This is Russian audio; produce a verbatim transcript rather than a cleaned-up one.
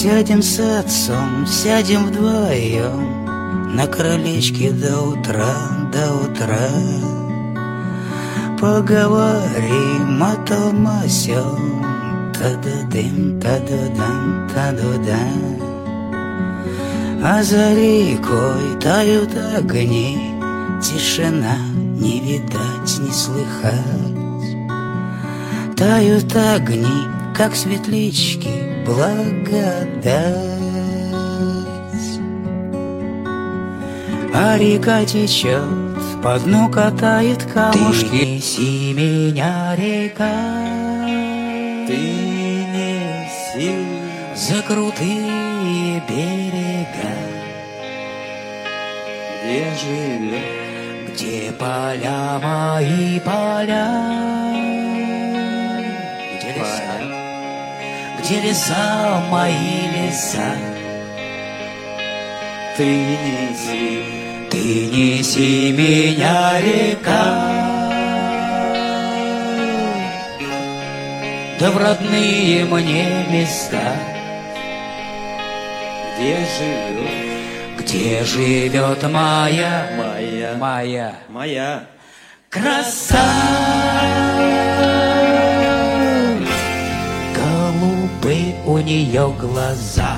Сядем с отцом, сядем вдвоем на крылечке до утра, до утра. Поговорим о том о сём, та-да-дым, та-да-дам, та-да-дам. А за рекой тают огни, тишина, не видать, не слыхать. Тают огни, как светлячки, благодать. А река течет, по дну катает камушки. Ты неси меня, река, Ты неси за крутые берега, где живет, где поля мои поля, где леса, где леса мои леса. ты неси, Ты неси меня, река, да в родные мне места, где живет где живет моя, моя, моя моя краса. Голубые у нее глаза,